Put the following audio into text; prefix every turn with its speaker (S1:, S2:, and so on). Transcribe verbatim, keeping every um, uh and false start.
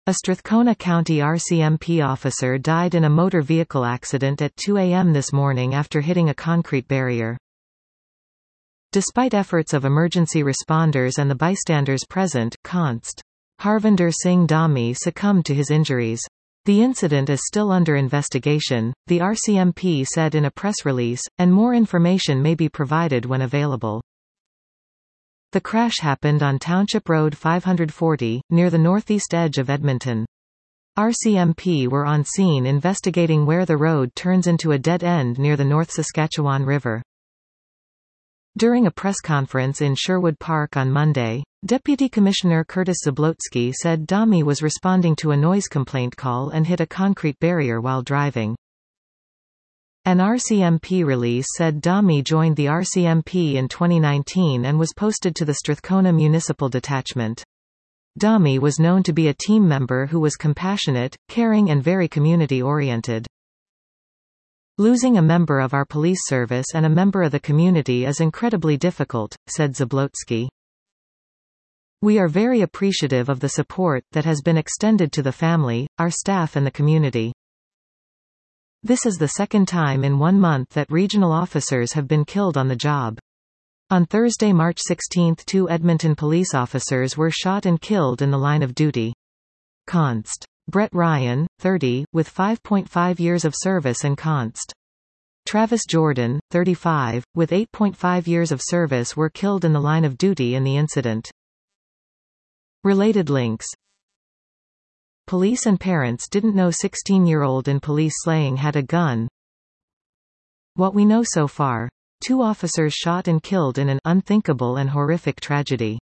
S1: A Strathcona County R C M P officer died in a motor vehicle accident at two A M this morning after hitting a concrete barrier. Despite efforts of emergency responders and the bystanders present, Const. Harvinder Singh Dhami succumbed to his injuries. The incident is still under investigation, the R C M P said in a press release, and more information may be provided when available. The crash happened on Township Road five forty, near the northeast edge of Edmonton. R C M P were on scene investigating where the road turns into a dead end near the North Saskatchewan River. During a press conference in Sherwood Park on Monday, Deputy Commissioner Curtis Zablocki said Dhami was responding to a noise complaint call and hit a concrete barrier while driving. An R C M P release said Dhami joined the R C M P in twenty nineteen and was posted to the Strathcona Municipal Detachment. Dhami was known to be a team member who was compassionate, caring and very community-oriented. "Losing a member of our police service and a member of the community is incredibly difficult," said Zablocki. "We are very appreciative of the support that has been extended to the family, our staff and the community. This is the second time in one month that regional officers have been killed on the job. On Thursday, March sixteenth, two Edmonton police officers were shot and killed in the line of duty. Const. Brett Ryan, thirty, with five point five years of service, and Const. Travis Jordan, thirty-five, with eight point five years of service were killed in the line of duty in the incident." Related links. Police and parents didn't know sixteen-year-old in police slaying had a gun. What we know so far. Two officers shot and killed in an unthinkable and horrific tragedy.